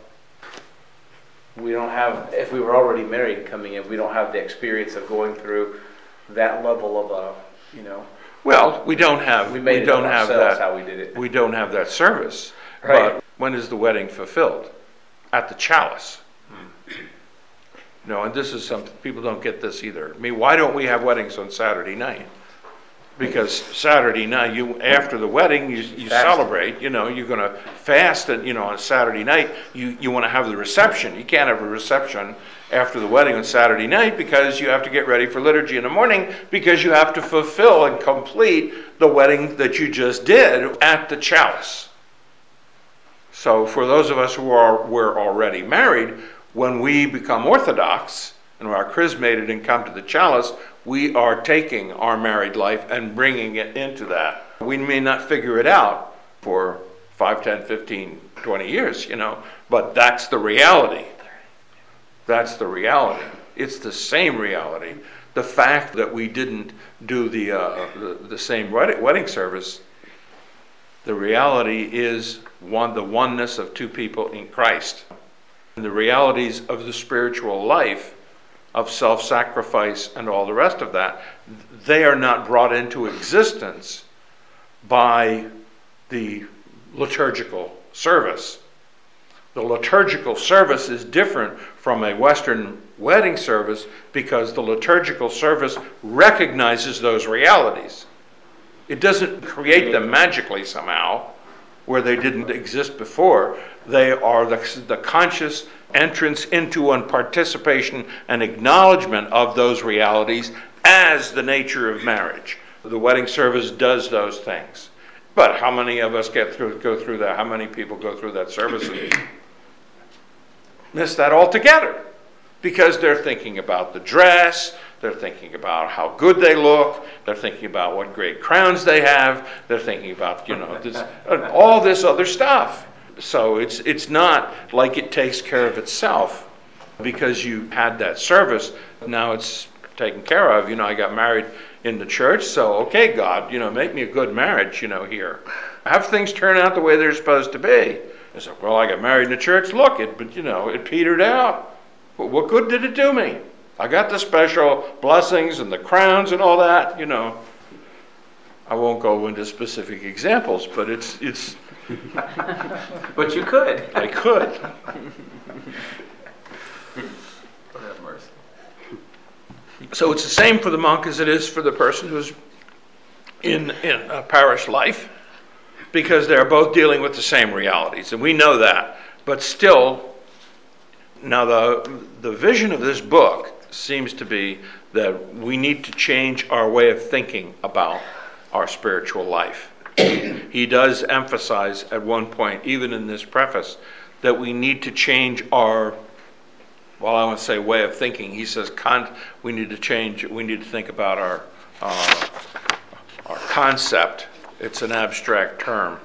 we don't have, if we were already married coming in, we don't have the experience of going through that level of, you know. Well, we don't have that. How we did it. We don't have that service. Right. But when is the wedding fulfilled? At the chalice. No, and this is something people don't get this either. I mean, why don't we have weddings on Saturday night? Because Saturday night, after the wedding, you celebrate. You know, you're going to fast, and you know, on Saturday night, you want to have the reception. You can't have a reception after the wedding on Saturday night because you have to get ready for liturgy in the morning because you have to fulfill and complete the wedding that you just did at the chalice. So for those of us who we're already married, when we become Orthodox and are chrismated and come to the chalice, we are taking our married life and bringing it into that. We may not figure it out for 5, 10, 15, 20 years, you know, but that's the reality. That's the reality. It's the same reality. The fact that we didn't do the same wedding service, the reality is the oneness of two people in Christ. And the realities of the spiritual life, of self-sacrifice and all the rest of that, they are not brought into existence by the liturgical service. The liturgical service is different from a Western wedding service because the liturgical service recognizes those realities. It doesn't create them magically somehow where they didn't exist before. They are the conscious entrance into and participation and acknowledgement of those realities as the nature of marriage. The wedding service does those things. But how many of us go through that? How many people go through that service and miss that altogether? Because they're thinking about the dress, they're thinking about how good they look, they're thinking about what great crowns they have, they're thinking about, you know, all this other stuff. So it's not like it takes care of itself because you had that service. Now it's taken care of. You know, I got married in the church, so okay, God, you know, make me a good marriage, you know, here. Have things turn out the way they're supposed to be. I said, well, I got married in the church. Look, it petered out. But what good did it do me? I got the special blessings and the crowns and all that, I won't go into specific examples, but it's. But you could. I could. Have mercy. So it's the same for the monk as it is for the person who's in a parish life, because they're both dealing with the same realities, and we know that. But still, now the vision of this book seems to be that we need to change our way of thinking about our spiritual life. He does emphasize at one point, even in this preface, that we need to change our, well, I want to say way of thinking. He says we need to think about our concept. It's an abstract term.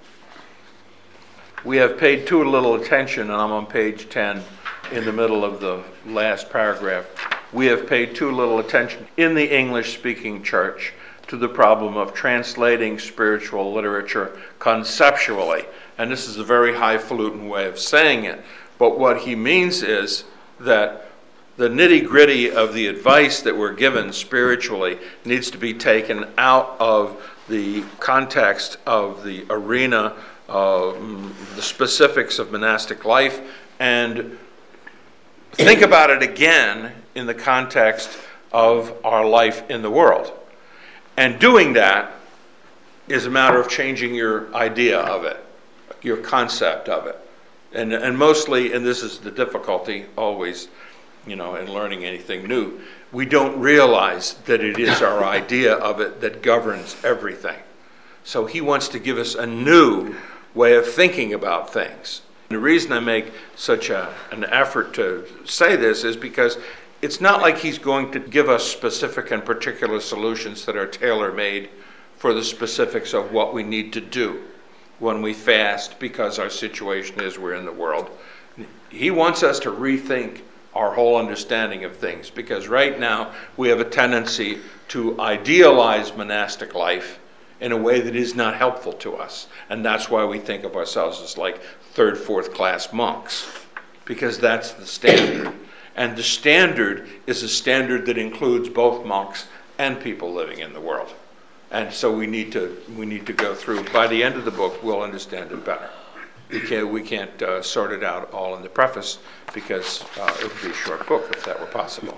We have paid too little attention, and I'm on page 10 in the middle of the last paragraph. We have paid too little attention in the English-speaking church to the problem of translating spiritual literature conceptually. And this is a very highfalutin way of saying it. But what he means is that the nitty-gritty of the advice that we're given spiritually needs to be taken out of the context of the arena, the specifics of monastic life, and think about it again in the context of our life in the world. And doing that is a matter of changing your idea of it, your concept of it. And mostly, and this is the difficulty always, in learning anything new, we don't realize that it is our idea of it that governs everything. So he wants to give us a new way of thinking about things. The reason I make such an effort to say this is because it's not like he's going to give us specific and particular solutions that are tailor-made for the specifics of what we need to do when we fast, because our situation is we're in the world. He wants us to rethink our whole understanding of things, because right now we have a tendency to idealize monastic life in a way that is not helpful to us. And that's why we think of ourselves as like third, fourth class monks, because that's the standard. And the standard is a standard that includes both monks and people living in the world. And so we need to go through. By the end of the book, we'll understand it better. We can't sort it out all in the preface, because it would be a short book if that were possible.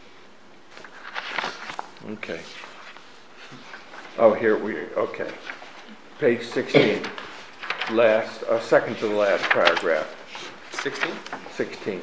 Okay. Oh, okay. Page 16, second to the last paragraph. 16? 16.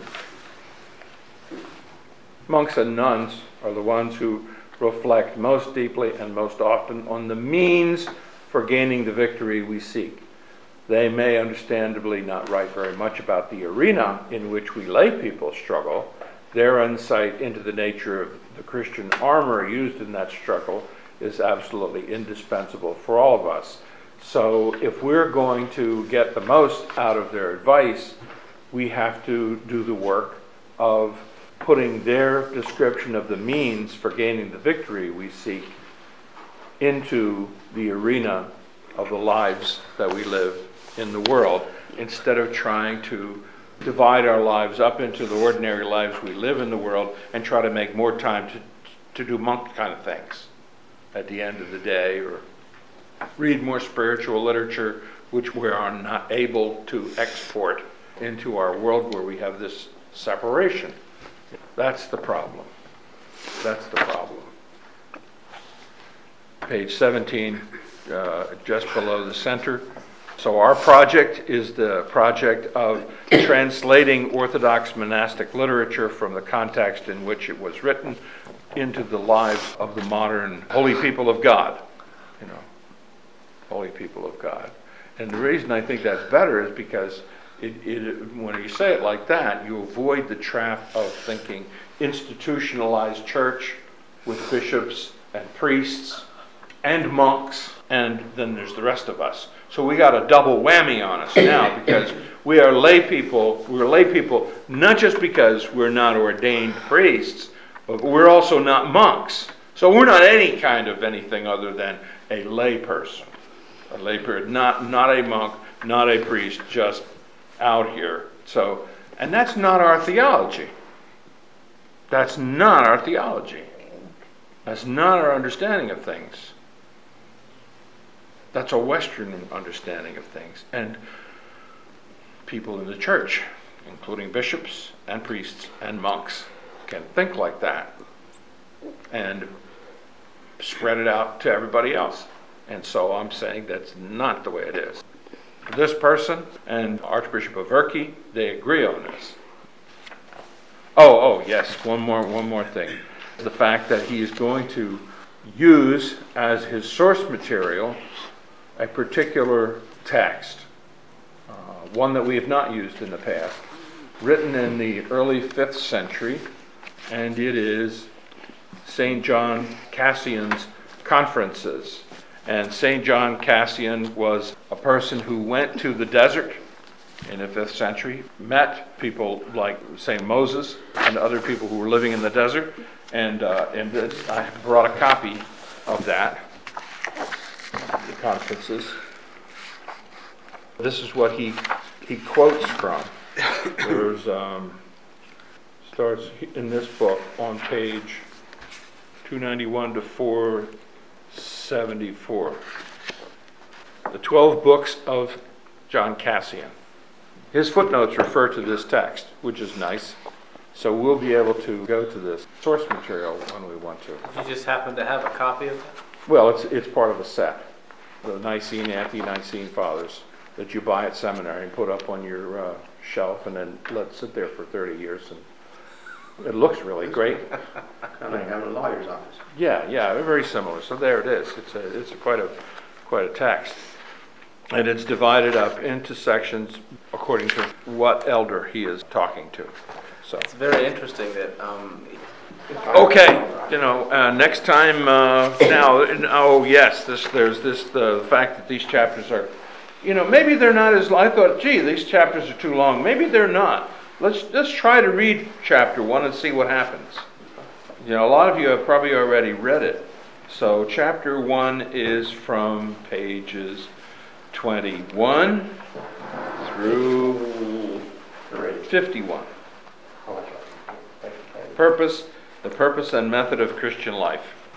Monks and nuns are the ones who reflect most deeply and most often on the means for gaining the victory we seek. They may understandably not write very much about the arena in which we lay people struggle. Their insight into the nature of the Christian armor used in that struggle is absolutely indispensable for all of us. So if we're going to get the most out of their advice, we have to do the work of putting their description of the means for gaining the victory we seek into the arena of the lives that we live in the world, instead of trying to divide our lives up into the ordinary lives we live in the world and try to make more time to do monk kind of things at the end of the day, or read more spiritual literature which we are not able to export into our world where we have this separation. That's the problem. That's the problem. Page 17, just below the center. So our project is the project of translating Orthodox monastic literature from the context in which it was written into the lives of the modern holy people of God. Holy people of God. And the reason I think that's better is because when you say it like that, you avoid the trap of thinking institutionalized church with bishops and priests and monks, and then there's the rest of us. So we got a double whammy on us now, because we are lay people. We're lay people not just because we're not ordained priests, but we're also not monks. So we're not any kind of anything other than a lay person. A lay person, not a monk, not a priest, just out here. So, and that's not our theology. That's not our theology. That's not our understanding of things. That's a Western understanding of things. And people in the church, including bishops and priests and monks, can think like that and spread it out to everybody else. And so I'm saying that's not the way it is. This person and Archbishop Averki, they agree on this. Oh, yes, one more thing. The fact that he is going to use as his source material a particular text, one that we have not used in the past, written in the early 5th century, and it is St. John Cassian's Conferences. And St. John Cassian was a person who went to the desert in the 5th century, met people like St. Moses and other people who were living in the desert, and I brought a copy of that, the Conferences. This is what he quotes from. There's starts in this book on page 291 to 474. The 12 books of John Cassian. His footnotes refer to this text, which is nice. So we'll be able to go to this source material when we want to. You just happen to have a copy of that? Well, it's part of a set. The Nicene, Ante-Nicene Fathers that you buy at seminary and put up on your shelf and then let it sit there for 30 years. And it looks really great. Kind of like having a lawyer's office. Yeah, very similar. So there it is. It's quite a text. And it's divided up into sections according to what elder he is talking to. So It's very interesting that okay, next time. There's the fact that these chapters are, maybe they're not as. I thought, gee, these chapters are too long. Maybe they're not. Let's try to read chapter 1 and see what happens. A lot of you have probably already read it. So chapter 1 is from pages 21 through 51. The purpose and method of Christian life.